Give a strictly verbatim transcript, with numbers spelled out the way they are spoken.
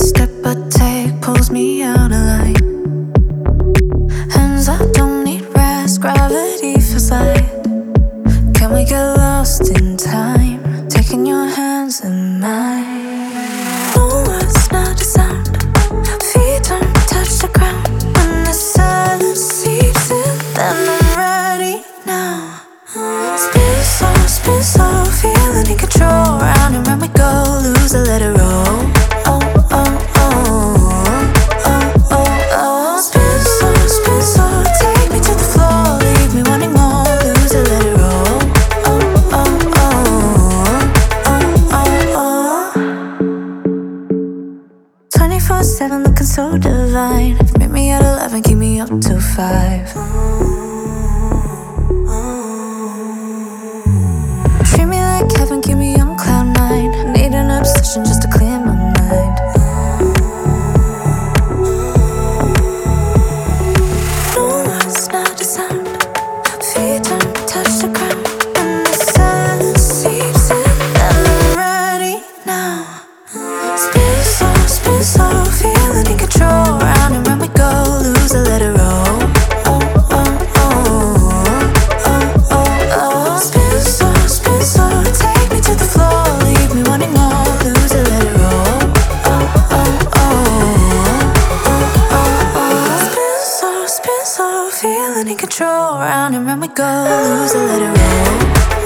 step I take pulls me out of line. Hands up, don't need rest, gravity feels light. Can we get lost in time? Taking your hands in mine. No words, not a sound. Feet don't touch the ground. When the silence seeps in, then I'm ready now. Spin slow, spin slow, feeling in control. Round and round we go, lose and let it roll. Oh, oh, oh, oh, oh, oh. Spin slow, spin slow, take me to the floor. Leave me wanting more, lose and let it roll. Oh, oh, oh, oh, oh, oh. twenty-four seven looking so divine. Meet me at eleven, keep me up till five. Treat me like heaven, keep me on cloud nine. Need an obsession just to clear my mind. No words, not a sound. Feet don't touch the ground. When the silence seeps in, then I'm ready now. Spin slow, spin slow, feeling in control. Round and round we go, lose and let it roll. Oh, oh, oh, oh, oh, oh. Spin slow, spin slow, take me to the floor. Leave me wanting more, lose and let it roll. Oh, oh, oh, oh, oh, oh. Spin slow, spin slow, feeling in control. Round and round we go, lose and let it roll.